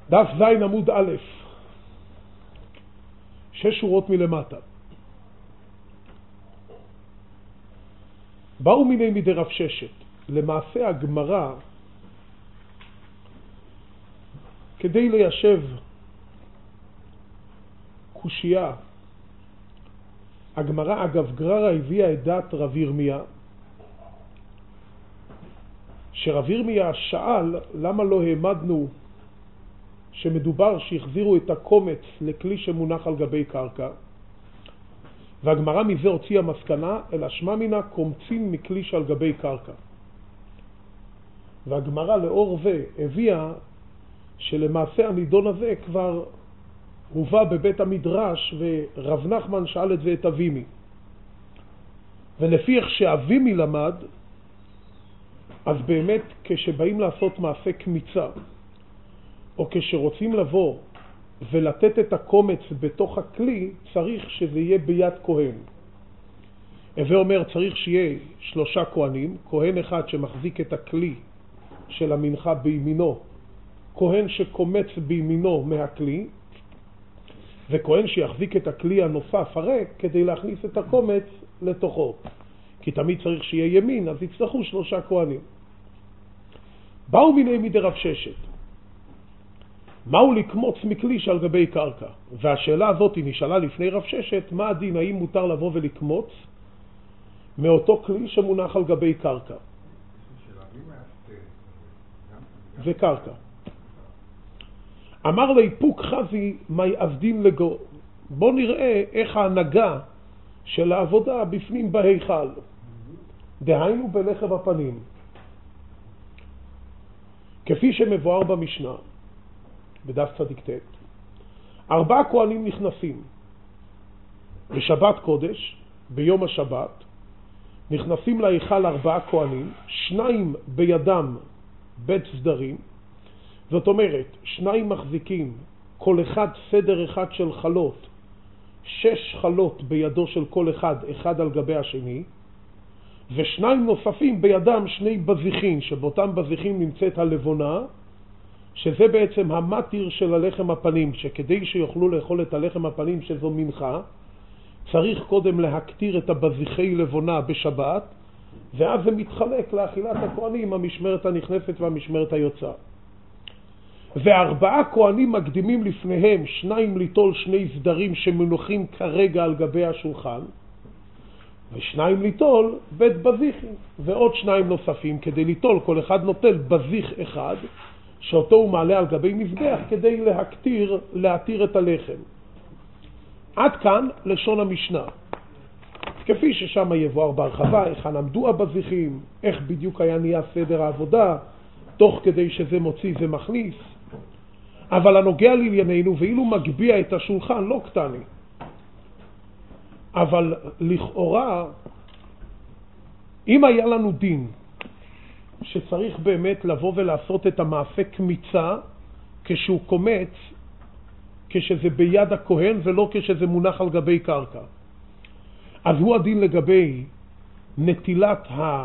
דף זין עמוד א', 6 שורות מלמטה. באו מיני מדי רב ששת. למעשה הגמרא, כדי ליישב קושייה, הגמרא אגב גררה הביאה את דת רב ירמיה, שרב ירמיה שאל למה לא העמדנו שמדובר שהחזירו את הקומץ לכלי שמונח על גבי קרקע, והגמרא מזה הוציאה מסקנה, אלא שמע מינה קומצין מכלי שעל גבי קרקע. והגמרא לאור זה הביאה שלמעשה הנידון הזה כבר הובא בבית המדרש, ורב נחמן שאל את זה את אבימי. ולפי איך שאבימי למד, אז באמת כשבאים לעשות מעשה קמיצה, או כשרוצים לבוא ולתת את הקומץ בתוך הכלי, צריך שזה יהיה ביד כהן. הווה אומר, צריך שיהיה 3 כהנים, כהן אחד שמחזיק את הכלי של המנחה בימינו, כהן שקומץ בימינו מהכלי, וכהן שיחזיק את הכלי הנוסף הריק כדי להכניס את הקומץ לתוכו. כי תמיד צריך שיהיה ימין, אז יצטרכו 3 כהנים. באו מיני מדי רב ששת. מהו לקמוץ מכלי שעל גבי קרקע? והשאלה הזאת היא נשאלה לפני רב ששת, מה הדין, האם מותר לבוא ולקמוץ מאותו כלי שמונח על גבי קרקע? זה קרקע. אמר לי פוק חזי מי עבדין לגו. בוא נראה איך ההנהגה של העבודה בפנים בהיכל. דהיינו בלחם הפנים. כפי שמבואר במשנה, בדף צדיק ט', 4 כהנים נכנסים בשבת קודש, ביום השבת, נכנסים להיכל 4 כהנים, 2 בידם בית סדרים, זאת אומרת, 2 מחזיקים כל אחד סדר אחד של חלות, 6 חלות בידו של כל אחד, אחד על גבי השני, ו2 נוספים בידם 2 בזיחין, שבאותם בזיחין נמצאת הלבונה, שזה בעצם המטיר של הלחם הפנים, שכדי שיוכלו לאכול את הלחם הפנים שזו מנחה, צריך קודם להקטיר את הבזיחי לבונה בשבת, ואז זה מתחלק לאכילת הכהנים, המשמרת הנכנסת והמשמרת היוצאה. ו4 כהנים מקדימים לפניהם 2 ליטול 2 סדרים שמנוחים כרגע על גבי השולחן, ו2 ליטול בית בזיחים, ועוד 2 נוספים כדי ליטול, כל אחד נוטל בזיח אחד, שאותו הוא מעלה על גבי מזבח כדי להתיר את הלחם. עד כאן לשון המשנה. כפי ששם יבואר בהרחבה, איך עמדו הבזיחים, איך בדיוק היה נהיה סדר העבודה, תוך כדי שזה מוציא זה מכניס. אבל הנוגע לענייננו, ואילו מגביע את השולחן, לא קטני. אבל לכאורה, אם היה לנו דין, שצריך באמת לבוא ולעשות את המעשה קמיצה, כשהוא קומץ, כשזה ביד הכהן ולא כשזה מונח על גבי קרקע. אז הוא הדין לגבי נטילת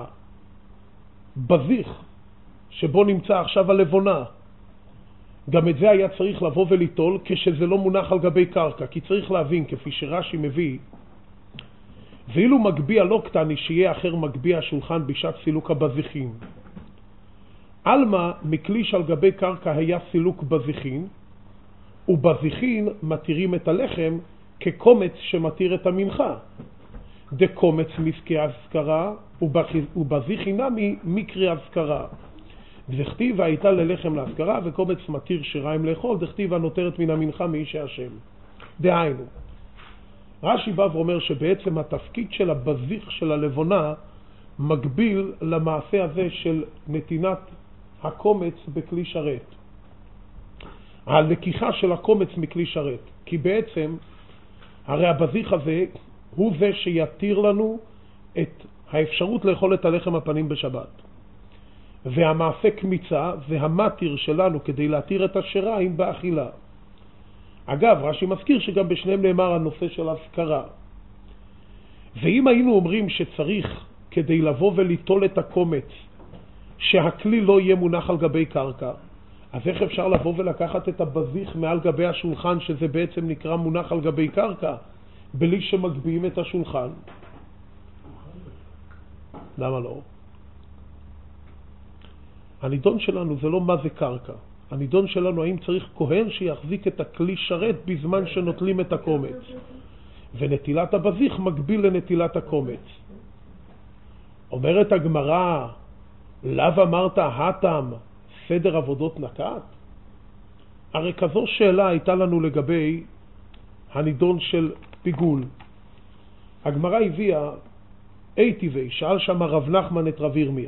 הבזיח, שבו נמצא עכשיו הלבונה. גם את זה היה צריך לבוא וליטול כשזה לא מונח על גבי קרקע, כי צריך להבין, כפי שרש"י מביא, ואילו מגביע לא קטני שיהיה אחר מגביע השולחן בשעת סילוק הבזיחים. אלמה מכלי שעל גבי קרקע היה סילוק בזיחין, ובזיחין מתירים את הלחם כקומץ שמתיר את המנחה. דקומץ מסקי הזכרה, ובזיחין נמי מקרי הזכרה. דכתיב הייתה ללחם להזכרה, וקומץ מתיר שיריים לאכול, דכתיב הנותרת מן המנחה מאיש השם. דהיינו, רש"י בא ואומר שבעצם התפקיד של הבזיח של הלבונה מקביל למעשה הזה של נתינת הקומץ בכלי שרת. הלקיחה של הקומץ מכלי שרת. כי בעצם הרי הבזיח הזה הוא זה שיתיר לנו את האפשרות לאכול את הלחם הפנים בשבת. והמעשה קמיצה זה המטיר שלנו כדי להתיר את השיריים באכילה. אגב, רש"י מזכיר שגם בשניהם נאמר הנושא של הזכרה. ואם היינו אומרים שצריך כדי לבוא וליטול את הקומץ שהכלי לא יהיה מונח על גבי קרקע, אז איך אפשר לבוא ולקחת את הבזיך מעל גבי השולחן, שזה בעצם נקרא מונח על גבי קרקע, בלי שמגביהים את השולחן? למה לא? הנידון שלנו זה לא מה זה קרקע. הנידון שלנו האם צריך כהן שיחזיק את הכלי שרת בזמן שנוטלים את הקומץ. ונטילת הבזיך מקביל לנטילת הקומץ. אומרת הגמרא, לאו אמרת התם סדר עבודות נקט? הרי כזו שאלה הייתה לנו לגבי הנידון של פיגול. הגמרא הביאה טבעי, שאל שם רב נחמן את רב ירמיה.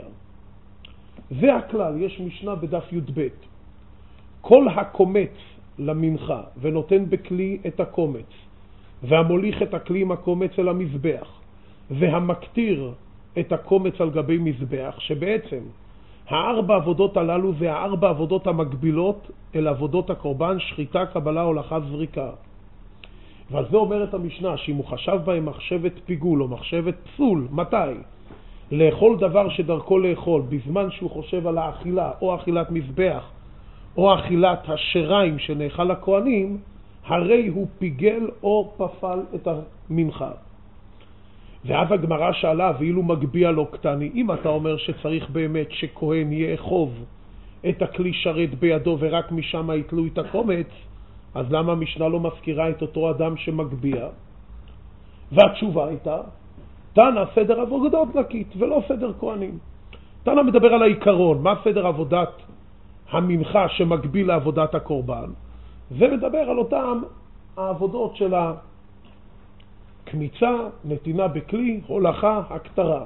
זה הכלל, יש משנה בדף י"ב. כל הקומץ למנחה ונותן בכלי את הקומץ, והמוליך את הכלי עם הקומץ אל המזבח, והמקטיר את הקומץ על גבי מזבח, שבעצם הארבע עבודות הללו זה הארבע עבודות המקבילות אל עבודות הקורבן, שחיטה, קבלה, הולכה, זריקה. ועל זה אומרת המשנה, שאם הוא חשב בהם מחשבת פיגול או מחשבת פסול, מתי? לאכול דבר שדרכו לאכול, בזמן שהוא חושב על האכילה, או אכילת מזבח, או אכילת השריים שנאכל הכהנים, הרי הוא פיגל או פסל את המנחה. ואז הגמרא שאלה, ואילו מגביע לא קטני, אם אתה אומר שצריך באמת שכהן יאכוב את הכלי שרת בידו ורק משם יתלו את הקומץ, אז למה המשנה לא מזכירה את אותו אדם שמגביע? והתשובה הייתה, תנא סדר עבודות נקית ולא סדר כהנים. תנא מדבר על העיקרון, מה סדר עבודת המנחה שמקביל לעבודת הקורבן? זה מדבר על אותם העבודות של הקמיצה, נתינה בכלי, הולכה, הקטרה.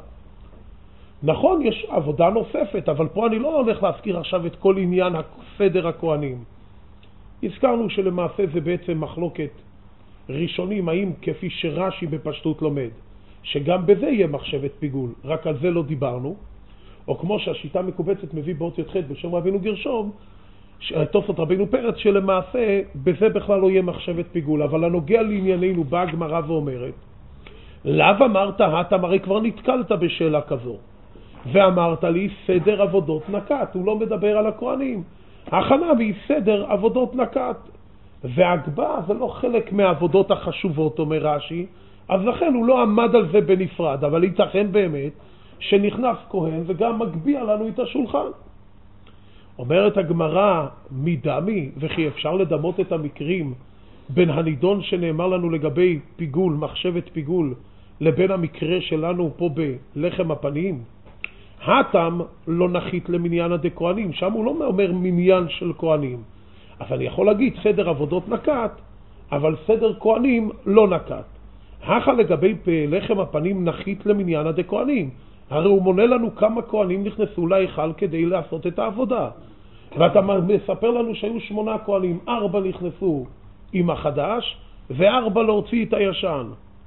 נכון, יש עבודה נוספת, אבל פה אני לא הולך להזכיר עכשיו את כל עניין סדר הכהנים. הזכרנו שלמעשה זה בעצם מחלוקת ראשונים, האם כפי שרש"י בפשטות לומד, שגם בזה יהיה מחשבת פיגול, רק על זה לא דיברנו, או כמו שהשיטה מקובצת מביא באות י"ח בשם רבינו גרשום, תוספות רבינו פרץ, שלמעשה בזה בכלל לא יהיה מחשבת פיגול. אבל הנוגע לענייננו באה הגמרא ואומרת, לאו אמרת התם, הרי כבר נתקלת בשאלה כזו, ואמרת לי סדר עבודות נקט, הוא לא מדבר על הכהנים. הכנה היא סדר עבודות נקט, והגבה זה לא חלק מהעבודות החשובות, אומר רש"י, אז לכן הוא לא עמד על זה בנפרד, אבל ייתכן באמת שנכנס כהן וגם מגביע לנו את השולחן. אומרת הגמרא, מדמי, וכי אפשר לדמות את המקרים בין הנידון שנאמר לנו לגבי פיגול, מחשבת פיגול, לבין המקרה שלנו פה בלחם הפנים? התם לא נחית למניין הדכהנים, שם הוא לא אומר מניין של כהנים. אז אני יכול להגיד סדר עבודות נקט, אבל סדר כהנים לא נקט. הכה לגבי לחם הפנים נחית למניין הדכהנים. הרי הוא מונה לנו כמה כהנים נכנסו להיכל כדי לעשות את העבודה. ואתה מספר לנו שהיו 8 כהנים, 4 נכנסו עם החדש, ו4 להוציא את הישן.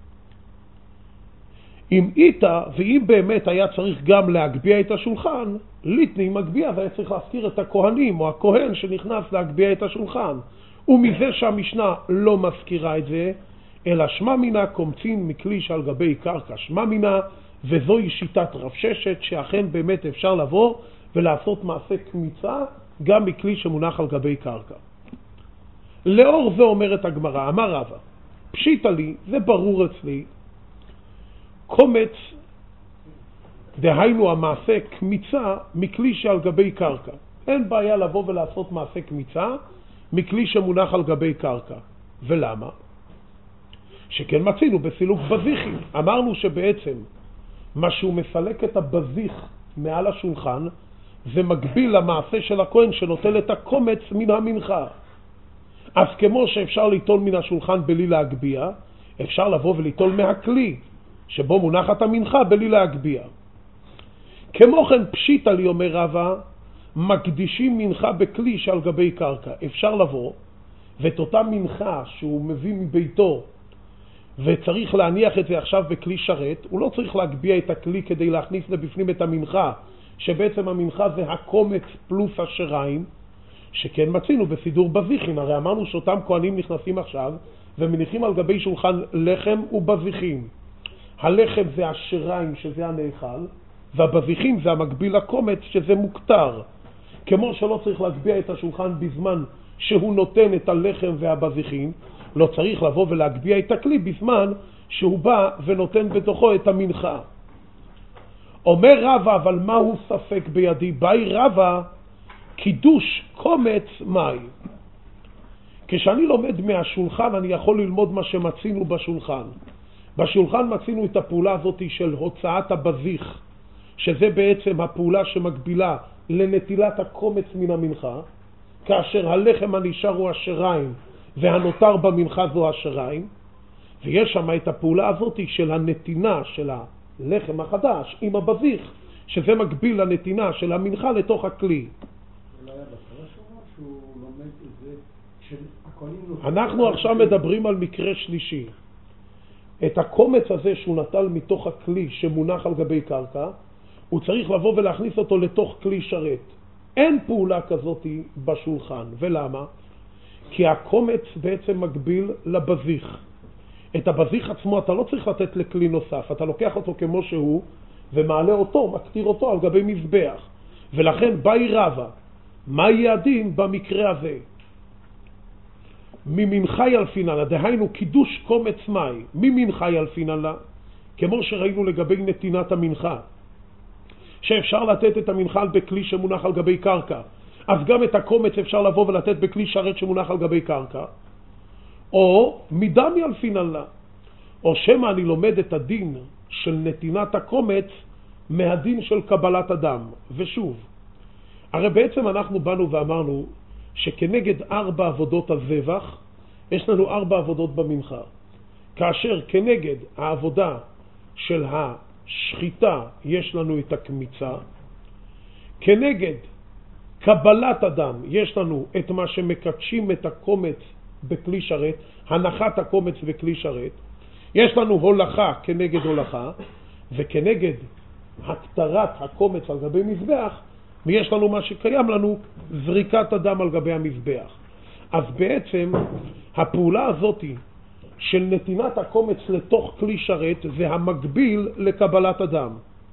אם איתה, ואם באמת היה צריך גם להגביע את השולחן, ליטני מגביע, והיה צריך להזכיר את הכהנים או הכהן שנכנס להגביע את השולחן. ומזה שהמשנה לא מזכירה את זה, אלא שמה מינה קומצין מכלי שעל גבי קרקע שמה מינה, וזוהי שיטת רב ששת, שאכן באמת אפשר לבוא ולעשות מעשה קמיצה גם מכלי שמונח על גבי קרקע. לאור זה אומרת הגמרא, אמר רבא, פשיטה לי, זה ברור אצלי, קומץ, דהיינו המעשה קמיצה מכלי שעל גבי קרקע. אין בעיה לבוא ולעשות מעשה קמיצה מכלי שמונח על גבי קרקע. ולמה? שכן מצינו בסילוק בזיכים. אמרנו שבעצם מה שהוא מסלק את הבזיך מעל השולחן, זה מקביל למעשה של הכהן שנוטל את הקומץ מן המנחה. אז כמו שאפשר ליטול מן השולחן בלי להגביע, אפשר לבוא וליטול מהכלי שבו מונחת המנחה בלי להגביע. כמו כן פשיטה לי, אומר רבא, מקדישים מנחה בכלי שעל גבי קרקע. אפשר לבוא ואת אותה מנחה שהוא מביא מביתו וצריך להניח את זה עכשיו בכלי שרת, הוא לא צריך להגביע את הכלי כדי להכניס לבפנים את המנחה, שבעצם המנחה זה הקומץ פלוס השריים, שכן מצינו בסידור בזיכין. הרי אמרנו שאותם כהנים נכנסים עכשיו ומניחים על גבי שולחן לחם ובזיכים. הלחם זה השריים שזה הנאכל, והבזיכים זה המקביל לקומץ שזה מוקטר. כמו שלא צריך להגביה את השולחן בזמן שהוא נותן את הלחם והבזיחין, לא צריך לבוא ולהגביה את הכלי בזמן שהוא בא ונותן בתוכו את המנחה. אומר רבא, אבל מהו ספק בידי? באי רבא, קידוש קומץ מאי. כשאני לומד מהשולחן, אני יכול ללמוד מה שמצינו בשולחן. בשולחן מצינו את הפעולה הזאת של הוצאת הבזיח, שזה בעצם הפעולה שמקבילה לנטילת הקומץ מן המנחה, כאשר הלחם הנשאר הוא השריים והנותר במנחה זו השריים, ויש שם את הפעולה הזאת של הנתינה של הלחם החדש עם הבזיח, שזה מקביל לנתינה של המנחה לתוך הכלי. אנחנו עכשיו מדברים על מקרה שלישי. את הקומץ הזה שהוא נטל מתוך הכלי שמונח על גבי קרקע, הוא צריך לבוא ולהכניס אותו לתוך כלי שרת. אין פעולה כזאת בשולחן. ולמה? כי הקומץ בעצם מקביל לבזיח. את הבזיח עצמו אתה לא צריך לתת לכלי נוסף, אתה לוקח אותו כמו שהוא ומעלה אותו, מקטיר אותו על גבי מזבח. ולכן באי רבא, מה יהיה הדין במקרה הזה? ממנחה ילפינלה, דהיינו קידוש קומץ מאי, ממנחה ילפינלה, כמו שראינו לגבי נתינת המנחה, שאפשר לתת את המנחה בכלי שמונח על גבי קרקע, אז גם את הקומץ אפשר לבוא ולתת בכלי שרת שמונח על גבי קרקע, או מדם ילפינלה, או שמה אני לומד את הדין של נתינת הקומץ מהדין של קבלת אדם. ושוב, הרי בעצם אנחנו באנו ואמרנו שכנגד 4 עבודות הזבח יש לנו 4 עבודות במנחה, כאשר כנגד העבודה של השחיטה יש לנו את הקמיצה, כנגד קבלת אדם יש לנו את מה שמקדשים את הקומץ בכלי שרת, הנחת הקומץ בכלי שרת, יש לנו הולכה כנגד הולכה, וכנגד הקטרת הקומץ על גבי מזבח ויש לנו מה שקיים לנו, זריקת הדם על גבי המזבח. אז בעצם הפעולה הזאת של נתינת הקומץ לתוך כלי שרת זה המקביל לקבלת הדם.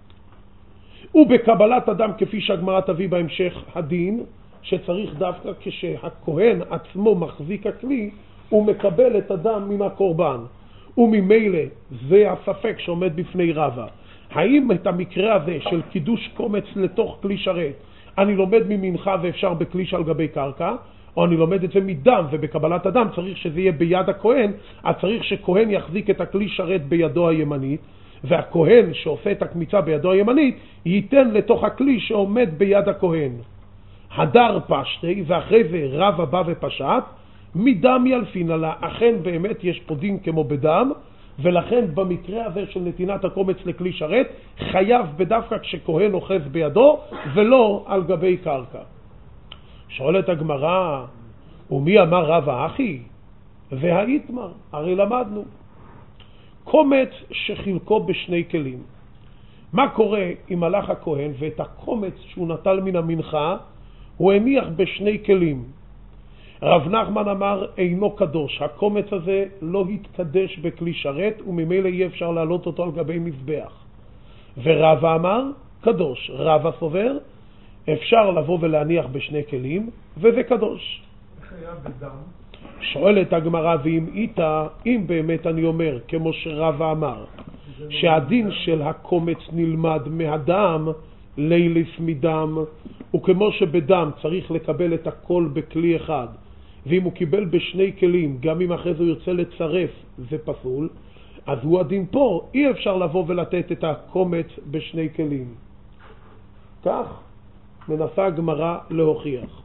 ובקבלת הדם, כפי שהגמרא תביא בהמשך, הדין שצריך דווקא כשהכהן עצמו מחזיק הכלי הוא מקבל את הדם מן הקורבן. וממילא זה הספק שעומד בפני רבא. האם את המקרה הזה של קידוש קומץ לתוך כלי שרת אני לומד ממנחה ואפשר בכלי שעל גבי קרקע, או אני לומד את זה מדם, ובקבלת הדם צריך שזה יהיה ביד הכהן, אז צריך שכהן יחזיק את הכלי שרת בידו הימנית, והכהן שעושה את הקמיצה בידו הימנית ייתן לתוך הכלי שעומד ביד הכהן. הדר פשטי, ואחרי זה רבא בא ופשט, מדם ילפינלה, אכן באמת יש פה דין כמו בדם, ולכן במקרה הזה של נתינת הקומץ לכלי שרת חייב בדווקא כשכהן אוחז בידו ולא על גבי קרקע. שואלת הגמרא, ומי אמר רבא אחי? והאיתמר, הרי למדנו קומץ שחילקו בשני כלים. מה קורה אם הלך הכהן ואת הקומץ שהוא נטל מן המנחה הוא הניח בשני כלים? רב נחמן אמר אינו קדוש, הקומץ הזה לא התקדש בכלי שרת וממילא אי אפשר להעלות אותו על גבי מזבח. ורבא אמר קדוש, רבא סובר אפשר לבוא ולהניח בשני כלים וזה קדוש. איך היה בדם? שואלת הגמרא, ואם איתה, אם באמת אני אומר כמו שרבא אמר שהדין של הקומץ נלמד מהדם ליליס מדם, וכמו שבדם צריך לקבל את הכל בכלי אחד, ואם הוא קיבל בשני כלים גם אם אחרי זה הוא ירצה לצרף זה פסול, אז הוא הדין פה, אי אפשר לבוא ולתת את הקומץ בשני כלים. כך מנסה הגמרא להוכיח.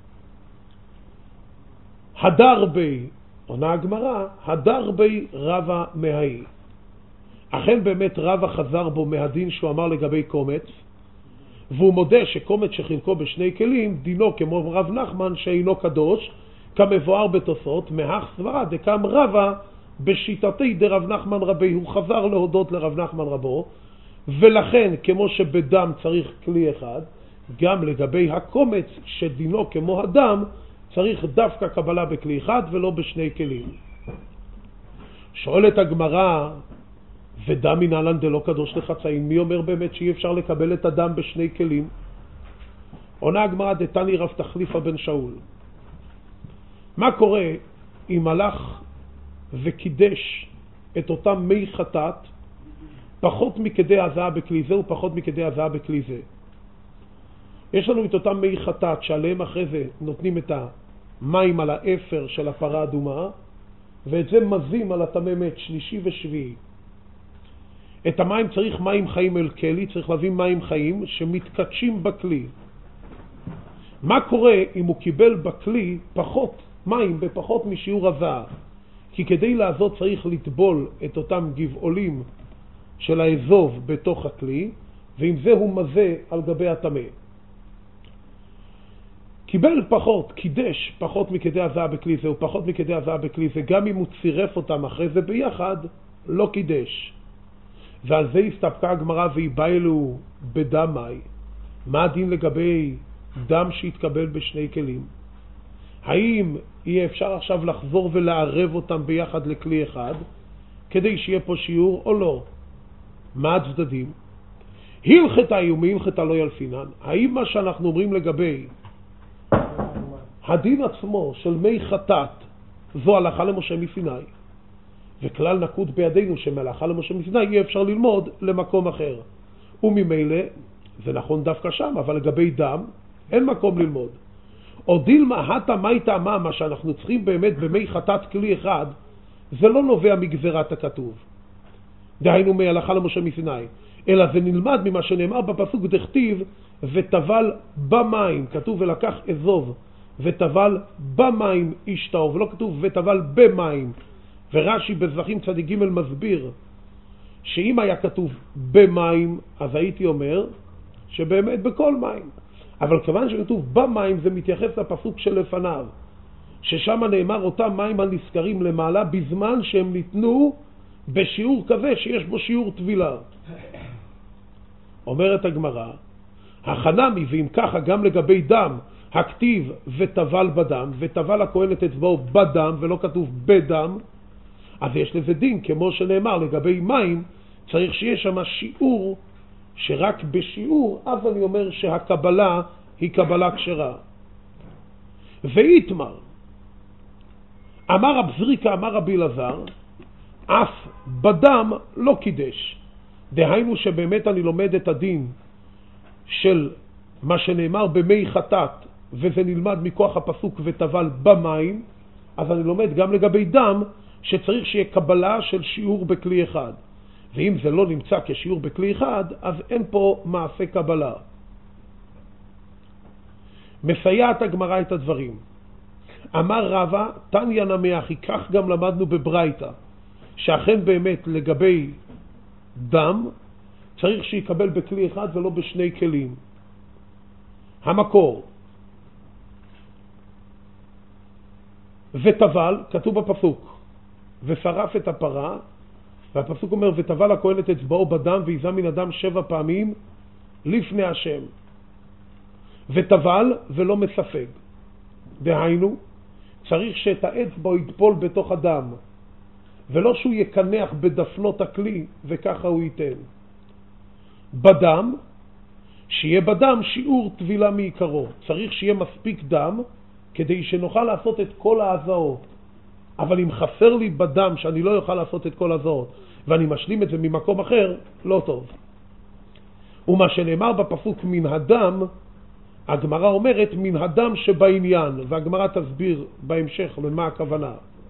הדר בי, עונה הגמרא, הדר בי רבא מהאי. אכן באמת רבא חזר בו מהדין שהוא אמר לגבי קומץ, והוא מודה שקומץ שחילקו בשני כלים דינו כמו רב נחמן שאינו קדוש, כמבואר בתוספות, מהך סברה דקם רבא בשיטתי דרב נחמן רבי. הוא חזר להודות לרב נחמן רבו, ולכן כמו שבדם צריך כלי אחד, גם לגבי הקומץ שדינו כמו הדם צריך דווקא קבלה בכלי אחד ולא בשני כלים. שואלת הגמרא, ודם מנהלן דלא קדוש לחצאין, מי אומר באמת שאי אפשר לקבל את הדם בשני כלים? עונה הגמרא דתני רב תחליפה בן שאול. מה קורה אם הלך וקידש את אותם מי חטאת פחות מכדי הזעה בכלי זה ופחות מכדי הזעה בכלי זה? יש לנו את אותם מי חטאת שעליהם אחרי זה נותנים את המים על האפר של הפרה האדומה, ואת זה מזים על התממת שלישי ושביעי. את המים צריך מים חיים אל כלי, צריך להביא מים חיים שמתקדשים בכלי. מה קורה אם הוא קיבל בכלי פחות מים בפחות משיעור הזעה? כי כדי לעשות צריך לטבול את אותם גבעולים של האזוב בתוך הכלי, ועם זה הוא מזה על גבי התמה. קיבל פחות, קידש פחות מכדי הזעה בכלי זה ופחות מכדי הזעה בכלי זה, גם אם הוא צירף אותם אחרי זה ביחד, לא קידש. ועל זה הסתפקה הגמרא והיא באה אלו בדם מי. מה הדין לגבי דם שהתקבל בשני כלים? האם יהיה אפשר עכשיו לחזור ולערב אותם ביחד לכלי אחד כדי שיהיה פה שיעור או לא? מה הצדדים? הלכתה ומהלכתה לא ילפינן. האם מה שאנחנו אומרים לגבי הדין עצמו של מי חטאת זו הלכה למשה מסיני, וכלל נקוט בידינו שמהלכה למשה מסיני יהיה אפשר ללמוד למקום אחר, וממילא זה נכון דווקא שם, אבל לגבי דם אין מקום ללמוד. או דילמה הטה מי טעמה, מה שאנחנו צריכים באמת במי חטאת כלי אחד, זה לא נובע מגזרת הכתוב, דהיינו מהלכה למשה מסיני, אלא זה נלמד ממה שנאמר בפסוק דכתיב וטבל במים, כתוב ולקח אזוב וטבל במים אשתאו, ולא כתוב וטבל במים. ורש"י בזבחים צדיק ג' מסביר שאם היה כתוב במים אז הייתי אומר שבאמת בכל מים, אבל כיוון שכתוב במים זה מתייחס לפסוק שלפניו, ששם נאמר אותם מים הנזכרים למעלה בזמן שהם ניתנו בשיעור כזה שיש בו שיעור טבילה. אומרת הגמרא, החנמי, ואם ככה גם לגבי דם, הכתיב וטבל בדם, וטבל הכהן את אצבעו בדם ולא כתוב בדם, אז יש לזה דין, כמו שנאמר לגבי מים, צריך שיש שם שיעור, שרק בשיעור, אז אני אומר שהקבלה היא קבלה כשרה. ואיתמר, אמר רב זריקה, אמר רבי אלעזר, אף בדם לא קידש. דהיינו שבאמת אני לומד את הדין של מה שנאמר במי חטאת, וזה נלמד מכוח הפסוק וטבל במים, אז אני לומד גם לגבי דם שצריך שיהיה קבלה של שיעור בכלי אחד. ואם זה לא נמצא כשיעור בכלי אחד, אז אין פה מעשה קבלה. מסייעת הגמרא את הדברים. אמר רבא, תניא נמי אחי, כך גם למדנו בברייתא, שאכן באמת לגבי דם צריך שיקבל בכלי אחד ולא בשני כלים. המקור וטבל, כתוב בפסוק ושרף את הפרה, והפסוק אומר וטבל הכהן את אצבעו בדם ויזע מן הדם 7 פעמים לפני השם. וטבל ולא מספג, דהיינו צריך שאת האצבע יטפול בתוך הדם, ולא שהוא יקנח בדפנות הכלי וככה הוא ייתן. בדם, שיהיה בדם שיעור טבילה מעיקרו, צריך שיהיה מספיק דם כדי שנוכל לעשות את כל ההזעות. אבל אם חסר לי בדם שאני לא יוכל לעשות את כל ההזעות ואני משלים את זה ממקום אחר, לא טוב. ומה שנאמר בפסוק מן הדם, הגמרא אומרת מן הדם שבעניין, והגמרא תסביר בהמשך למה הכוונה.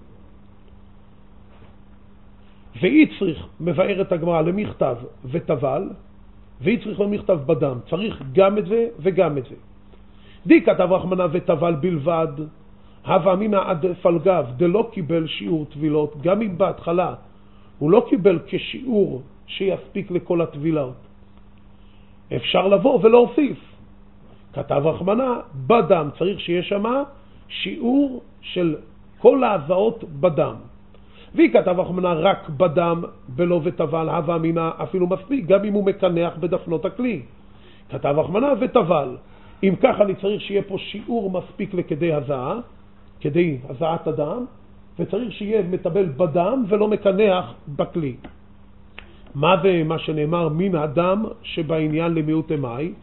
ויצריך מבאר את הגמרא למכתב וטבל, ויצריך למכתב בדם, צריך גם את זה וגם את זה. די כתב רחמנה וטבל בלבד, הווה אמינא עד פלגב, דלא קיבל שיעור טבילות, גם אם בהתחלה הוא לא קיבל כשיעור שיספיק לכל הטבילות, אפשר לבוא ולהוסיף. כתב רחמנה בדם, צריך שיהיה שמה שיעור של כל ההזעות בדם. והיא כתב רחמנה רק בדם ולא וטבל, הווה אמינא אפילו מספיק, גם אם הוא מקנח בדפנות הכלי. כתב רחמנה וטבל, אם כך אני צריך שיהיה פה שיעור מספיק לכדי הזעה, כדי הזעת הדם, וצריך שיהיה מטבל בדם ולא מקנח בכלי. מה זה מה שנאמר מן הדם שבעניין למיעוט אמי?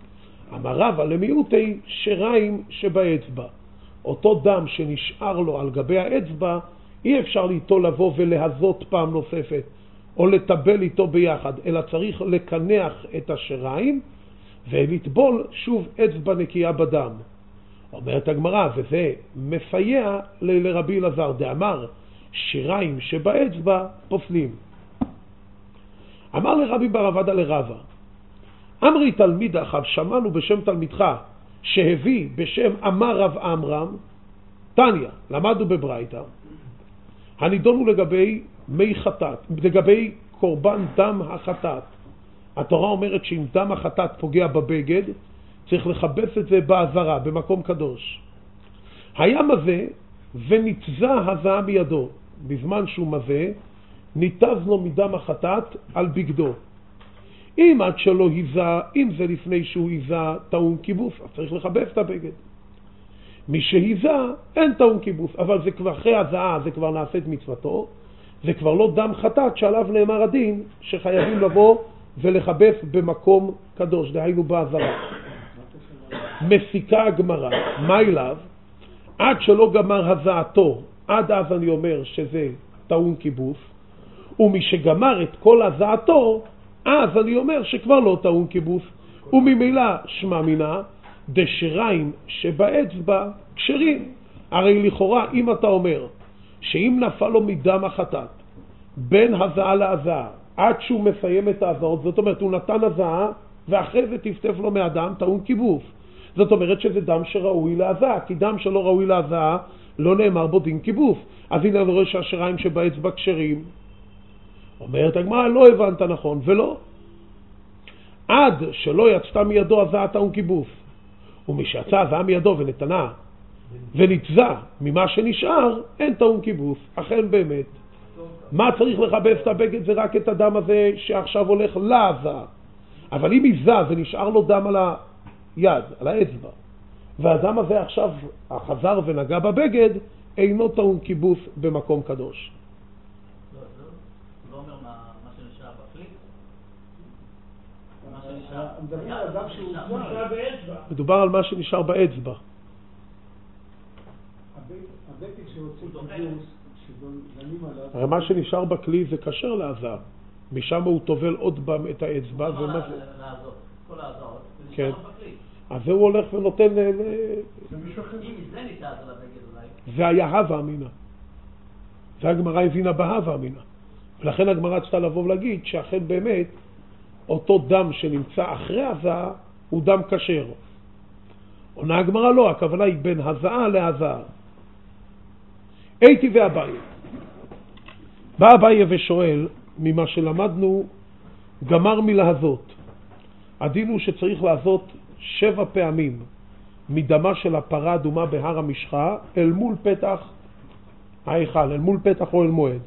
אמר רבא למיעוטי שריים שבאצבע. אותו דם שנשאר לו על גבי האצבע, אי אפשר איתו לבוא ולהזות פעם נוספת, או לטבל איתו ביחד, אלא צריך לקנח את השריים, ולטבול שוב אצבע נקייה בדם. אומרת הגמרא, וזה מפייע לרבי אלעזר, דאמר, שריים שבאצבע פוסלים. אמר לרבי בר עבדא לרבא, אמרי תלמיד אחב, שמענו בשם תלמידך, שהביא בשם אמר רב עמרם, תניא, למדנו בברייתא, הנידונו לגבי מי חטאת, לגבי קורבן דם החטאת. התורה אומרת שאם דם החטאת פוגע בבגד, צריך לחבס את זה בעזרה, במקום קדוש. היה מזה ונצזה הזעה מידו. בזמן שהוא מזה, ניתז לו מדם החטאת על בגדו. אם עד שלא היזה, אם זה לפני שהוא היזה טעון כיבוס, אז צריך לחבס את הבגד. מי שהיזה, אין טעון כיבוס, אבל זה כבר אחרי הזעה, זה כבר נעשית מצוותו, זה כבר לא דם חטאת שעליו נאמר הדין, שחייבים לבוא ולחבס במקום קדוש, דהיינו בעזרה. מסיקה הגמרא, מה אליו? עד שלא גמר הזעתו, עד אז אני אומר שזה טעון כיבוס, ומי שגמר את כל הזעתו, אז אני אומר שכבר לא טעון כיבוס, וממילא שמע מינה, דשריים שבאצבע כשרים. הרי לכאורה אם אתה אומר שאם נפל לו מדם החטאת בין הזעה להזעה עד שהוא מסיים את ההזעות, זאת אומרת הוא נתן הזעה ואחרי זה תפטף לו מהדם, טעון כיבוס. זאת אומרת שזה דם שראוי להזעה, כי דם שלא ראוי להזעה לא נאמר בו דין כיבוס. אז הנה אני רואה שהשריים שבאצבע כשרים. אומרת הגמרא, לא הבנת נכון, ולא. עד שלא יצתה מידו הזעה טעון כיבוס, ומשיצא הזעה מידו ונתנה ונצזה ממה שנשאר, אין טעון כיבוס. אכן באמת, מה צריך לחבס את הבגד? זה רק את הדם הזה שעכשיו הולך להזעה. אבל אם יזה ונשאר לו דם על היד, על האצבע, והדם הזה עכשיו חזר ונגע בבגד, אינו טעון כיבוס במקום קדוש. לא אומר מה שנשאר בכלי? מדובר על מה שנשאר באצבע. הבגד שרוצים כיבוס, שדנים עליו... הרי מה שנשאר בכלי זה כשר להזעה. משם הוא טובל עוד פעם את האצבע. כל ההזעות, זה נשאר בכלי. אז הוא הולך ונותן... אם זה ניתז על הבגד אולי. זה היה הווה אמינה. זה הגמרא הבינה בהווה אמינה. ולכן הגמרא רצתה לבוא ולהגיד שאכן באמת אותו דם שנמצא אחרי הזעה הוא דם כשר. עונה הגמרא לא, הכוונה היא בין הזעה להזעה. הייתי ואביי. בא אביי ושואל, ממה שלמדנו, גמר מלהזות. הדין הוא שצריך לעזות 7 פעמים מדמה של הפרה אדומה בהר המשחה אל מול פתח ההיכל, אל מול פתח אוהל מועד.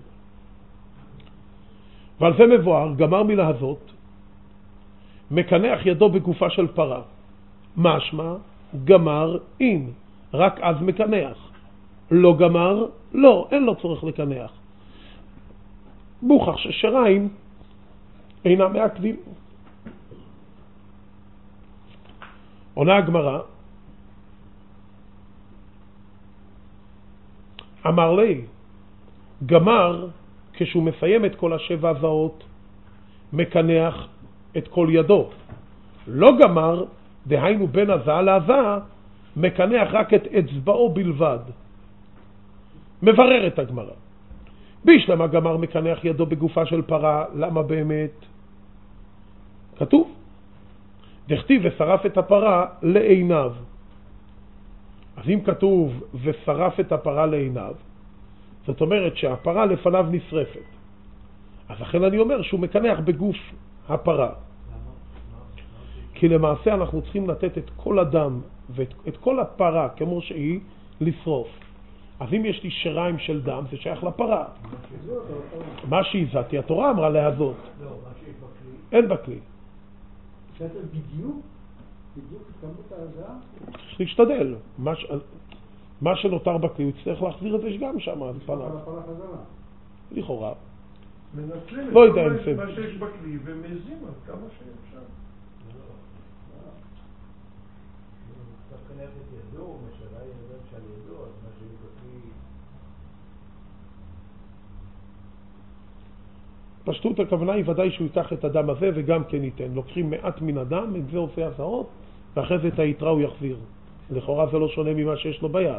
ועל זה מבואר, גמר מלהזות, מקנח ידו בגופה של פרה. משמע, גמר אין, רק אז מקנח. לא גמר, לא, אין לו צורך לקנח. מוכח ששריים אינם מעכבים. עונה הגמרא, אמר לי, גמר כשהוא מסיים את כל 7 הזעות, מקנח את כל ידו. לא גמר, דהיינו בין הזעה להזעה, מקנח רק את אצבעו בלבד. מברר את הגמרא. בישלמה גמר מקנח ידו בגופה של פרה, למה באמת? כתוב, דכתיב ושרף את הפרה לעיניו. אז אם כתוב ושרף את הפרה לעיניו, זאת אומרת שהפרה לפניו נשרפת. אז לכן אני אומר שהוא מקנח בגוף הפרה. כי למעשה אנחנו צריכים לתת את כל הדם ואת כל הפרה כמו שהיא לשרוף. אז אם יש לי שריים של דם זה שייך לפרה. מה שהזעתי, התורה אמרה להזות. אין בכלי. שאתה בדיוק כמות ההזעה? צריך להשתדל. מה שנותר בכלי, הוא יצטרך להחזיר את זה גם שם, על פניו. לכאורה. מנצלים לא יודע את מה שיש בכלי ומזים עד כמה שאפשר. מקנח את ידו, משלה ידו שעל ידו, אז מה שלפי... פשטות הכוונה היא ודאי שהוא ייקח את הדם הזה וגם כן ייתן. לוקחים מעט מן הדם, את זה עושה הזעות, ואחרי זה את היתרה הוא יחזיר. לכאורה זה לא שונה ממה שיש לו ביד.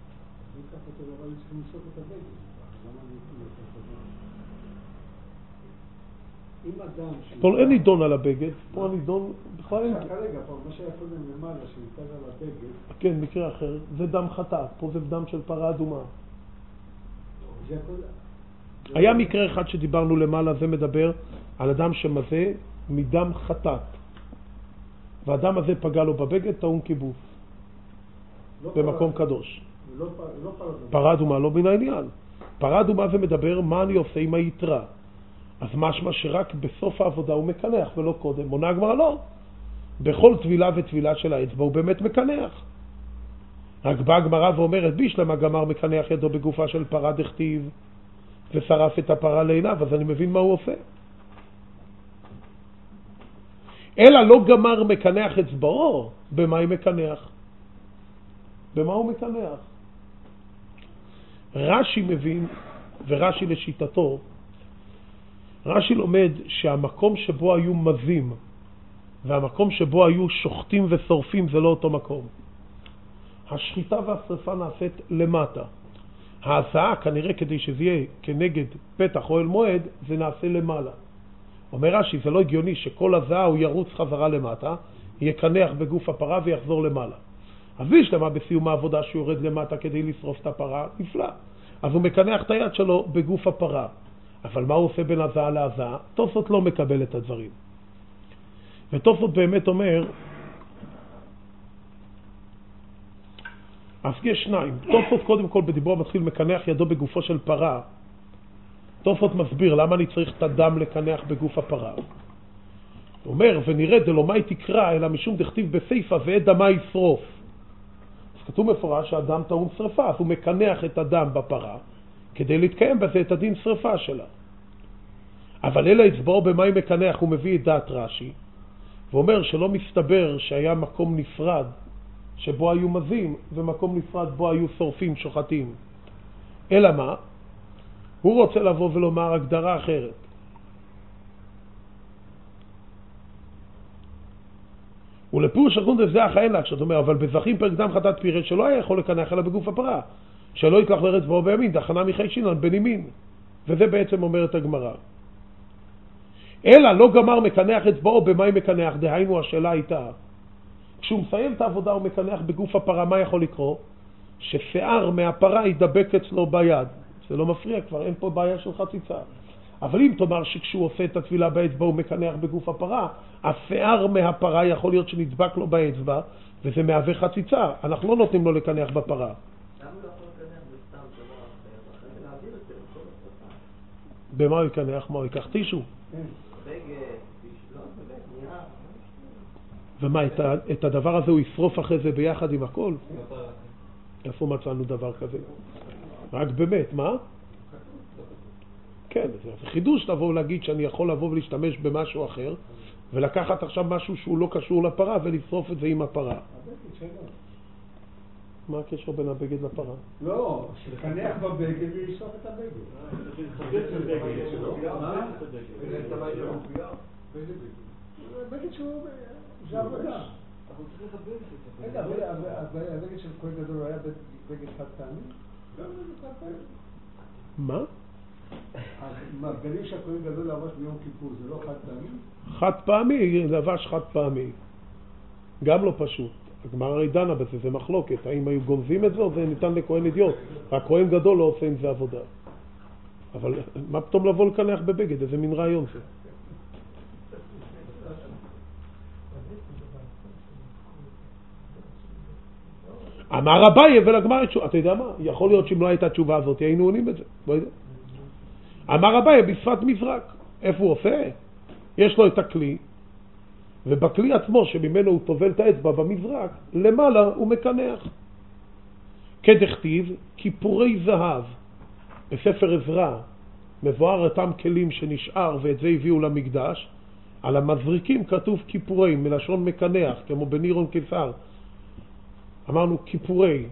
פה אין נידון על הבגד, פה הנידון בכלל אין... כרגע, פה מה שהיה קודם למעלה, שניתן על הבגד... כן, מקרה אחר, זה דם חטאת, פה זה דם של פרה אדומה. היה מקרה אחד שדיברנו למעלה, זה מדבר על אדם שמזה מדם חטאת. והאדם הזה פגע לו בבגד, טעון כיבוס. במקום קדוש. פרה אדומה לא מן העניין. פרה אדומה זה מדבר מה אני עושה עם היתרה. אז משמע שרק בסוף העבודה הוא מקנח ולא קודם. מונה הגמרא לא. בכל טבילה וטבילה של האצבע הוא באמת מקנח. רק באה הגמרא ואומרת בישלמה גמר מקנח ידו בגופה של פרה דכתיב ושרף את הפרה לעיניו, אז אני מבין מה הוא עושה. אלא לא גמר מקנח אצבעו, במה היא מקנח? במה הוא מקנח? רש"י מבין, ורש"י לשיטתו, רש"י לומד שהמקום שבו היו מזים והמקום שבו היו שוחטים ושורפים זה לא אותו מקום. השחיטה והשרפה נעשית למטה. ההסעה כנראה כדי שזה יהיה כנגד פתח אוהל מועד זה נעשה למעלה. אומר רש"י זה לא הגיוני שכל הזעה הוא ירוץ חזרה למטה, יקנח בגוף הפרה ויחזור למעלה. אז בישלמה בסיום העבודה שהוא יורד למטה כדי לשרוף את הפרה, נפלא. אז הוא מקנח את היד שלו בגוף הפרה. אבל מה הוא עושה בין הזעה להזעה? תוספות לא מקבל את הדברים. ותוספות באמת אומר, אז יש שניים. תוספות קודם כל בדיבור מתחיל מקנח ידו בגופו של פרה. תוספות מסביר למה אני צריך את הדם לקנח בגוף הפרה. הוא אומר, ונראה דלא מאי תקרא, אלא משום דכתיב בסייפה ואת דמה ישרוף. אז כתוב מפורש שהדם טעון שרפה, אז הוא מקנח את הדם בפרה, כדי להתקיים בזה את הדין שרפה שלה. אבל אלא אצבעו במה היא מקנח, הוא מביא את דעת רש"י, ואומר שלא מסתבר שהיה מקום נפרד, שבו היו מזים, ומקום נפרד בו היו שורפים, שוחטים. אלא מה? הוא רוצה לבוא ולומר הגדרה אחרת. ולפירוש ארגון זה החיים לך, שאתה אומר, אבל בזכים פרק דם חטאת פירש שלא היה יכול לקנח אלא בגוף הפרה, שלא יתלך לארץ בו בימין, דחנה מחי שינן בן ימין. וזה בעצם אומרת הגמרא. אלא לא גמר מקנח אצבעו, במה היא מקנח? דהיינו השאלה הייתה, כשהוא מסיים את העבודה הוא מקנח בגוף הפרה, מה יכול לקרות? ששיער מהפרה ידבק אצלו ביד. זה לא מפריע כבר, אין פה בעיה של חציצה. אבל אם תאמר שכשהוא עושה את התפילה באצבע הוא מקנח בגוף הפרה, השיער מהפרה יכול להיות שנדבק לו באצבע, וזה מהווה חציצה. אנחנו לא נותנים לו לקנח בפרה. למה הוא לא יכול לקנח בסתם שלא אחר? להעביר את זה לכל השפה. במה הוא יקנח? מה הוא ייקח טישו? בגד, לא, בגד, נראה. ומה, את הדבר הזה הוא ישרוף אחרי זה ביחד עם הכל? איפה מצאנו דבר כזה? רק באמת, מה? כן, זה חידוש לבוא ולהגיד שאני יכול לבוא ולהשתמש במשהו אחר, ולקחת עכשיו משהו שהוא לא קשור לפרה ולשרוף את זה עם הפרה. מה הקשר בין הבגד לפרה? לא, לקנח בבגד ולשרוף את הבגד. הבגד שהוא... זה עבודה. הבגד של כהן גדול היה בגד חד פעמי? גם בגד חד פעמי. מה? הבגדים שהכהן גדול לבש ביום כיפור זה לא חד פעמי? חד פעמי, לבש חד פעמי. גם לא פשוט. הגמרא הרי דנה בזה, זה מחלוקת. האם היו גונזים את זה או זה ניתן לכהן אידיוט? רק כהן גדול לא עושה עם זה עבודה. אבל מה פתאום לבוא לקנח בבגד? איזה מין רעיון זה? אמר אביי ולגמר את תשובה. אתה יודע מה? יכול להיות שאם לא הייתה תשובה הזאת היינו עונים את זה. לא יודע. אמר אביי בשפת מזרק. איפה הוא עושה? יש לו את הכלי, ובכלי עצמו שממנו הוא טובל את האצבע במזרק, למעלה הוא מקנח. כדכתיב כיפורי זהב. בספר עזרא מבואר אותם כלים שנשאר ואת זה הביאו למקדש. על המזריקים כתוב כיפורי, מלשון מקנח, כמו בנירון קיסר. אמרנו כיפורי.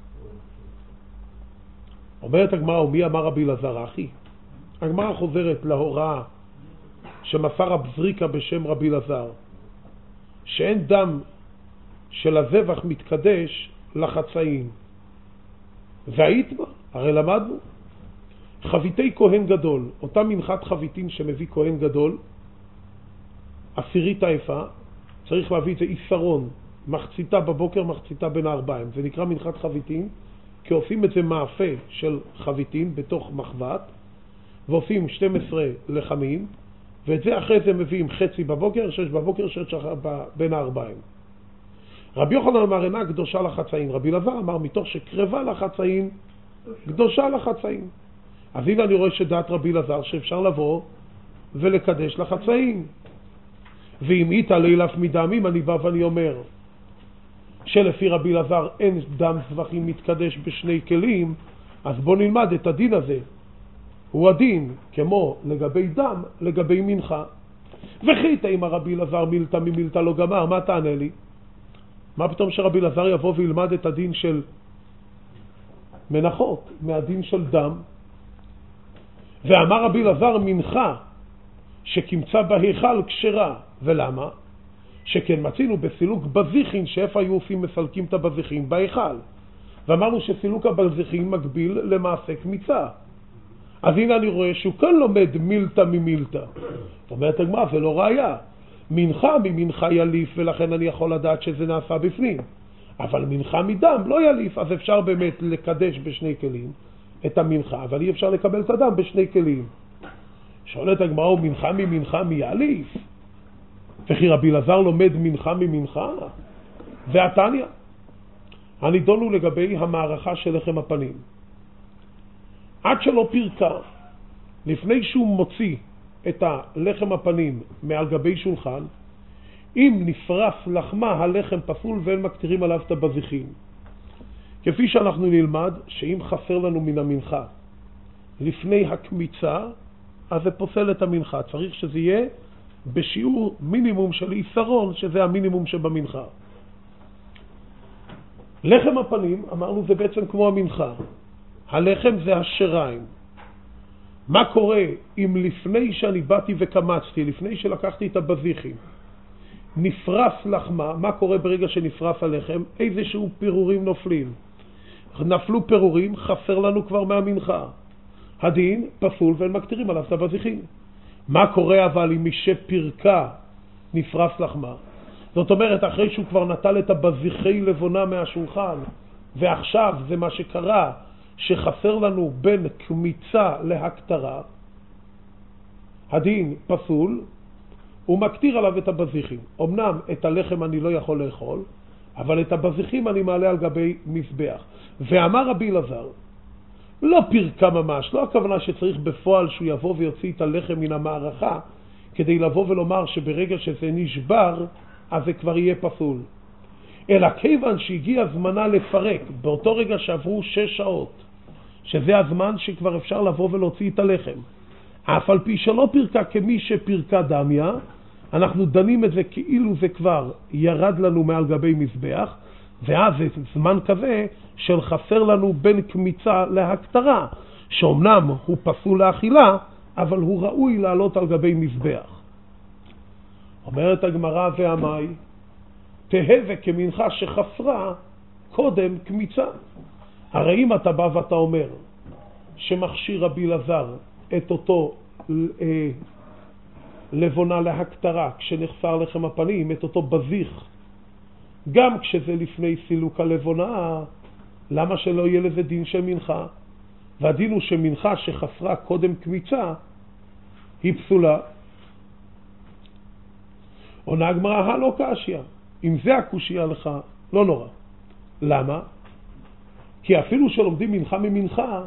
אומרת הגמרא, ומי אמר רבי אלעזר אחי? הגמרא חוזרת להוראה שמסר רב זריקה בשם רבי אלעזר, שאין דם של הזבח מתקדש לחצאים. והיתמה, הרי למדנו, חביתי כהן גדול, אותה מנחת חביתין שמביא כהן גדול, עשירית האפה, צריך להביא את זה איסרון, מחציתה בבוקר, מחציתה בין הארבעים. זה נקרא מנחת חביתין, כי עושים את זה מאפה של חביתין בתוך מחבת, ועושים 12 לחמים, ואת זה אחרי זה מביאים חצי בבוקר, 6 בבוקר, 6 בין הארבעים. רבי יוחנן אמר אינה קדושה לחצאים, רבי אלעזר אמר מתוך שקרבה לחצאים, קדושה לחצאים. אז הנה אני רואה שדעת רבי אלעזר שאפשר לבוא ולקדש לחצאים. ואם איתה לילף מדמים, אני בא ואני אומר שלפי רבי אלעזר אין דם זבחים מתקדש בשני כלים, אז בוא נלמד את הדין הזה. הוא הדין כמו לגבי דם, לגבי מנחה. וחיתה אם הרבי אלעזר מילתא ממילתא לא גמר, מה תענה לי? מה פתאום שרבי אלעזר יבוא וילמד את הדין של מנחות מהדין של דם? ואמר רבי אלעזר מנחה שקמצא בהיכל כשרה. ולמה? שכן מצינו בסילוק בזיכין, שאיפה היו עושים מסלקים את הבזיכין? בהיכל. ואמרנו שסילוק הבזיכין מקביל למעשה קמיצה. אז הנה אני רואה שהוא כאן לומד מילתא ממילתא. אומרת הגמרא, זה לא ראיה. מנחה ממנחה יליף, ולכן אני יכול לדעת שזה נעשה בפנים. אבל מנחה מדם לא יליף, אז אפשר באמת לקדש בשני כלים את המנחה, אבל אי אפשר לקבל את הדם בשני כלים. שואלת הגמרא, מנחה ממנחה מי יליף? וכי רבי אלעזר לומד מנחה ממנחה? והתניא, הנידון הוא לגבי המערכה של לחם הפנים. עד שלא פרקה, לפני שהוא מוציא את הלחם הפנים מעל גבי שולחן, אם נפרס לחמה הלחם פסול ואין מקטירים עליו את הבזיחים. כפי שאנחנו נלמד שאם חסר לנו מן המנחה לפני הקמיצה, אז זה פוסל את המנחה. צריך שזה יהיה בשיעור מינימום של איסרון, שזה המינימום שבמנחה. לחם הפנים, אמרנו, זה בעצם כמו המנחה. הלחם זה השריים. מה קורה אם לפני שאני באתי וקמצתי, לפני שלקחתי את הבזיחים, נפרס לחמה? מה קורה ברגע שנפרס הלחם? איזשהו פירורים נופלים. נפלו פירורים, חסר לנו כבר מהמנחה. הדין פסול ואין מקטירים עליו את הבזיחים. מה קורה אבל אם משפרקה נפרס לחמה? זאת אומרת, אחרי שהוא כבר נטל את הבזיחי לבונה מהשולחן, ועכשיו זה מה שקרה, שחסר לנו בין קמיצה להקטרה, הדין פסול, הוא מקטיר עליו את הבזיחים. אמנם את הלחם אני לא יכול לאכול, אבל את הבזיחים אני מעלה על גבי מזבח. ואמר רבי אלעזר, לא פרקה ממש, לא הכוונה שצריך בפועל שהוא יבוא ויוציא את הלחם מן המערכה, כדי לבוא ולומר שברגע שזה נשבר, אז זה כבר יהיה פסול. אלא כיוון שהגיע זמנה לפרק, באותו רגע שעברו 6 שעות, שזה הזמן שכבר אפשר לבוא ולהוציא את הלחם. אף על פי שלא פרקה כמי שפרקה דמיה, אנחנו דנים את זה כאילו זה כבר ירד לנו מעל גבי מזבח, ואז זה זמן כזה של חסר לנו בין קמיצה להקטרה, שאומנם הוא פסול לאכילה, אבל הוא ראוי לעלות על גבי מזבח. אומרת הגמרא והמאי, תהווה כמנחה שחסרה קודם קמיצה. הרי אם אתה בא ואתה אומר שמכשיר רבי אלעזר את אותו לבונה להקטרה כשנחסר לחם הפנים, את אותו בזיך, גם כשזה לפני סילוק הלבונה, למה שלא יהיה לזה דין של מנחה? והדין הוא שמנחה שחסרה קודם קמיצה היא פסולה. עונה הגמרא, לא קשיא. אם זה הקושיה לך, לא נורא. למה? כי אפילו שלומדים מנחה ממנחה,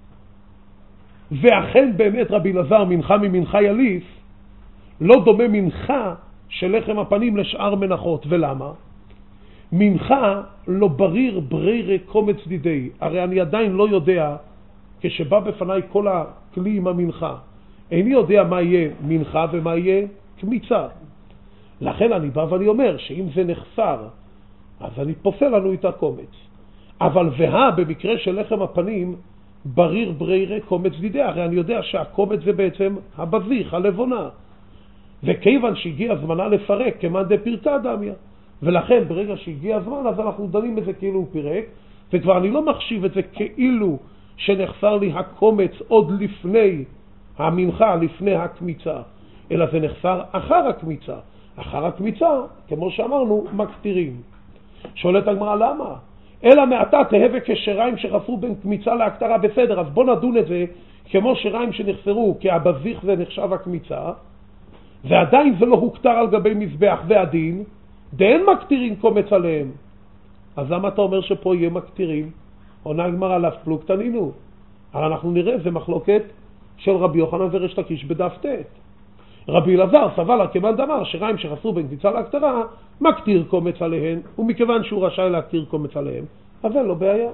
ואכן באמת רבי אלעזר מנחה ממנחה יליף, לא דומה מנחה של לחם הפנים לשאר מנחות. ולמה? מנחה לא בריר ברירי קומץ דידי. הרי אני עדיין לא יודע, כשבא בפניי כל הכלי עם המנחה, איני יודע מה יהיה מנחה ומה יהיה קמיצה. לכן אני בא ואני אומר שאם זה נחסר אז אני פוסל לנו את הקומץ. אבל במקרה של לחם הפנים, בריר ברירה קומץ דידי, הרי אני יודע שהקומץ זה בעצם הבזיך, הלבונה. וכיוון שהגיע הזמנה לפרק, כמאן דפירקה דמיה. ולכן ברגע שהגיע הזמן, אז אנחנו דנים בזה כאילו הוא פירק, וכבר אני לא מחשיב את זה כאילו שנחסר לי הקומץ עוד לפני המנחה, לפני הקמיצה, אלא זה נחסר אחר הקמיצה. אחר הקמיצה, כמו שאמרנו, מקטירים. שואלת הגמרא למה? אלא מעתה תהווה כשריים שחסרו בין קמיצה להקטרה, בסדר, אז בוא נדון את זה כמו שריים שנחסרו, כי הבזיך זה נחשב הקמיצה, ועדיין זה לא הוקטר על גבי מזבח והדין, דאין מקטירים קומץ עליהם. אז למה אתה אומר שפה יהיה מקטירים? עונה הגמרא לאו פלוג תנינו. אבל אנחנו נראה, זה מחלוקת של רבי יוחנן וריש לקיש בדף ט'. רבי אלעזר סבל לה כמאן דאמר שריים שחסרו בין קמיצה להקטרה, מקטיר קומץ עליהן, ומכיוון שהוא רשאי להקטיר קומץ עליהם, אז אין לו בעיה.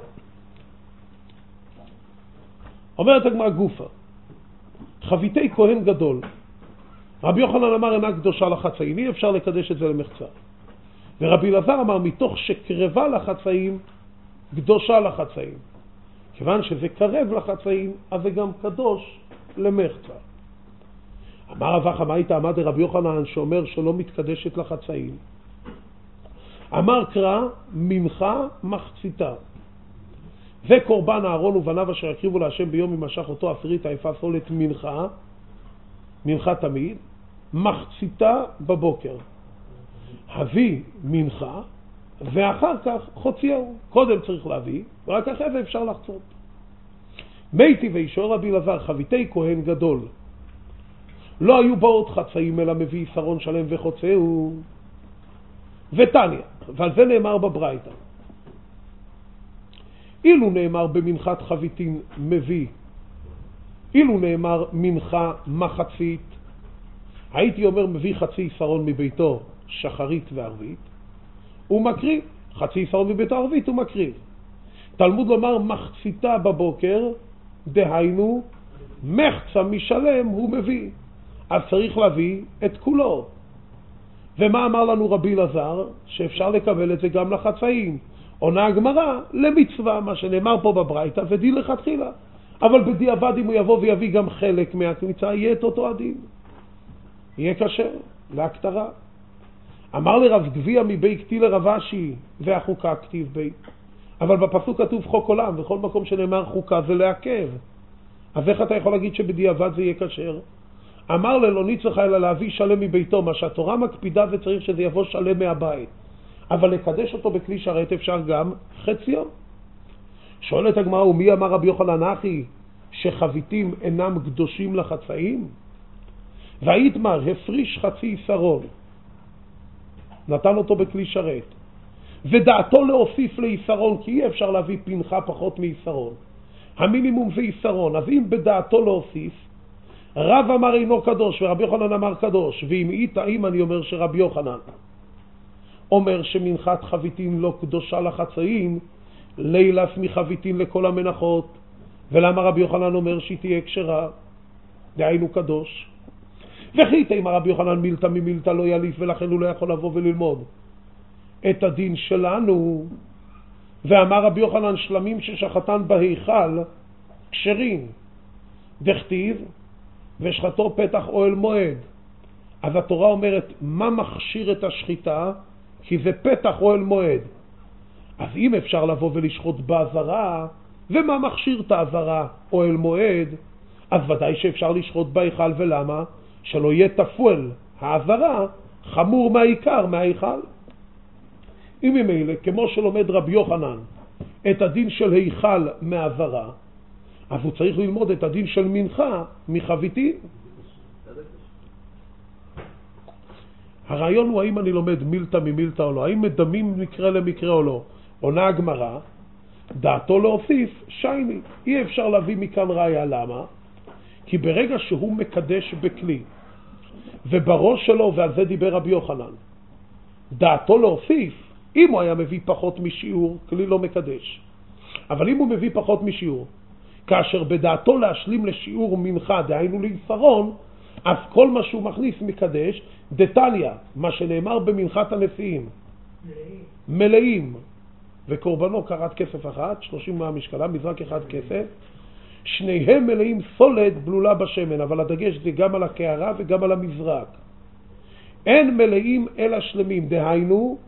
אומרת הגמרא גופה, חביתי כהן גדול. רבי יוחנן אמר אינה קדושה לחצאים, אי אפשר לקדש את זה למחצה. ורבי אלעזר אמר מתוך שקרבה לחצאים, קדושה לחצאים. כיוון שזה קרב לחצאים, אז זה גם קדוש למחצה. אמר רב אחא מאיתא עמד רבי יוחנן שאומר שלא מתקדשת לחצאים. אמר קרא מנחה מחציתה. וקורבן אהרון ובניו אשר יקריבו להשם ביום ימשך אותו עשירית העיפה סולת מנחה, מנחה תמיד, מחציתה בבוקר. הביא מנחה ואחר כך חוציהו. קודם צריך להביא ורק אחרי זה אפשר לחצות. מייתי ואישור רבי אלעזר חביתי כהן גדול. לא היו באות חצאים אלא מביא שרון שלם וחוצהו. ותניא, ועל זה נאמר בברייתא. אילו נאמר במנחת חביתין מביא, אילו נאמר מנחה מחצית, הייתי אומר מביא חצי שרון מביתו שחרית וערבית, הוא מקריב, חצי שרון מביתו ערבית הוא מקריב. תלמוד לומר מחציתה בבוקר, דהיינו מחצה משלם הוא מביא. אז צריך להביא את כולו. ומה אמר לנו רבי אלעזר? שאפשר לקבל את זה גם לחצאים. עונה הגמרא למצווה, מה שנאמר פה בברייתא, ודין לכתחילה. אבל בדיעבד אם הוא יבוא ויביא גם חלק מהקמיצה, יהיה את אותו הדין. יהיה כשר, להקטרה. אמר לרב גביע מבי כתיב לרב אשי, והחוקה כתיב בי. אבל בפסוק כתוב חוק עולם, וכל מקום שנאמר חוקה זה לעכב. אז איך אתה יכול להגיד שבדיעבד זה יהיה כשר? אמר לו, לא נצטרך אלא להביא שלם מביתו, מה שהתורה מקפידה וצריך שזה יבוא שלם מהבית. אבל לקדש אותו בכלי שרת אפשר גם חציו. שואלת הגמרא, ומי אמר רבי יוחנן אחי שחביתים אינם קדושים לחצאים? והיתמר הפריש חצי שרון, נתן אותו בכלי שרת, ודעתו להוסיף לישרון, כי אי אפשר להביא פנחה פחות מישרון. המינימום זה ישרון, אז אם בדעתו להוסיף, רב אמר אינו קדוש ורבי יוחנן אמר קדוש, ואם אם אני אומר שרבי יוחנן אומר שמנחת חביתין לא קדושה לחצאים, לילס מחביתין לכל המנחות. ולמה רבי יוחנן אומר שהיא תהיה כשרה? דהיינו קדוש. וכי אם רבי יוחנן מילתא ממילתא לא יליף, ולכן הוא לא יכול לבוא וללמוד את הדין שלנו. ואמר רבי יוחנן שלמים ששחטן בהיכל כשרים, דכתיב ושחטו פתח אוהל מועד. אז התורה אומרת מה מכשיר את השחיטה? כי זה פתח אוהל מועד. אז אם אפשר לבוא ולשחוט בעזרה, ומה מכשיר את העזרה? אוהל מועד. אז ודאי שאפשר לשחוט בהיכל. ולמה? שלא יהיה תפול העזרה חמור מהעיקר, מההיכל. אם ממילא, כמו שלומד רבי יוחנן את הדין של היכל מעזרה, אז הוא צריך ללמוד את הדין של מנחה מחביתין. הרעיון הוא האם אני לומד מילתא ממילתא או לא, האם מדמים מקרה למקרה או לא. עונה הגמרא, דעתו להוסיף שייני. אי אפשר להביא מכאן ראיה. למה? כי ברגע שהוא מקדש בכלי ובראש שלו, ועל זה דיבר רבי יוחנן, דעתו להוסיף, אם הוא היה מביא פחות משיעור, כלי לא מקדש. אבל אם הוא מביא פחות משיעור, כאשר בדעתו להשלים לשיעור מנחה, דהיינו לישרון, אז כל מה שהוא מכניס מקדש. דתניא, מה שנאמר במנחת הנשיאים, מלאים, וקורבנו קרת כסף אחת, 30 מהמשקלה, מזרק אחד כסף, שניהם מלאים סולת בלולה בשמן, אבל הדגש זה גם על הקערה וגם על המזרק. אין מלאים אלא שלמים, דהיינו,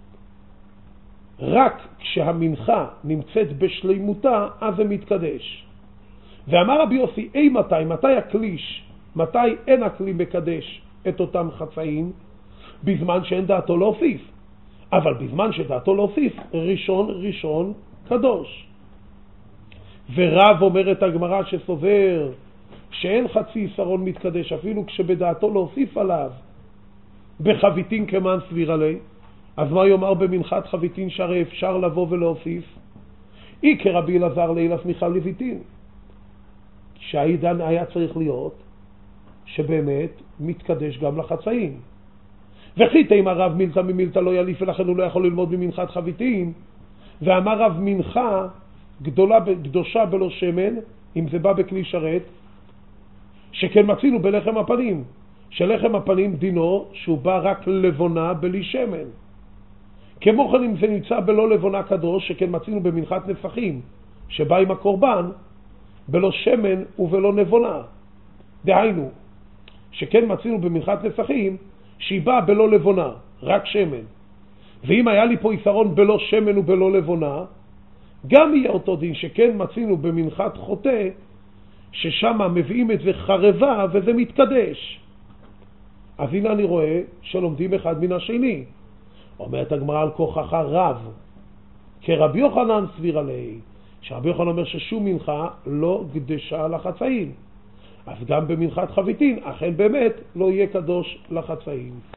רק כשהמנחה נמצאת בשלימותה, אז זה מתקדש. ואמר רבי יוסי, מתי הקליש, מתי אין הכלי מקדש את אותם חצאים? בזמן שאין דעתו להוסיף. אבל בזמן שדעתו להוסיף, ראשון קדוש. ורב אומרת הגמרא שסובר שאין חצי שרון מתקדש, אפילו כשבדעתו להוסיף עליו בחביתין כמן סביר עלי. אז מה יאמר במנחת חביתין שהרי אפשר לבוא ולהוסיף? אי כרבי אלעזר לאילף מיכל לויטין, שהעידן היה צריך להיות שבאמת מתקדש גם לחצאים. וכי תימא רב מילתא ממילתא לא יליף, ולכן הוא לא יכול ללמוד ממנחת חביתין. ואמר רב מנחה קדושה בלא שמן, אם זה בא בכלי שרת, שכן מצינו בלחם הפנים, שלחם הפנים דינו שהוא בא רק לבונה בלי שמן. כמו כן אם זה נמצא בלא לבונה קדוש, שכן מצינו במנחת נפחים, שבא עם הקורבן בלא שמן ובלא נבונה. דהיינו, שכן מצינו במנחת נפחים, שהיא באה בלא לבונה, רק שמן. ואם היה לי פה יתרון בלא שמן ובלא לבונה, גם יהיה אותו דין, שכן מצינו במנחת חוטא, ששם מביאים את זה חרבה וזה מתקדש. אז הנה אני רואה שלומדים אחד מן השני. אומרת הגמרא על כוחך רב, כרבי יוחנן סביר עלי, שרבי יוחנן אומר ששום מנחה לא קדשה לחצאים. אז גם במנחת חביתין, אכן באמת לא יהיה קדוש לחצאים.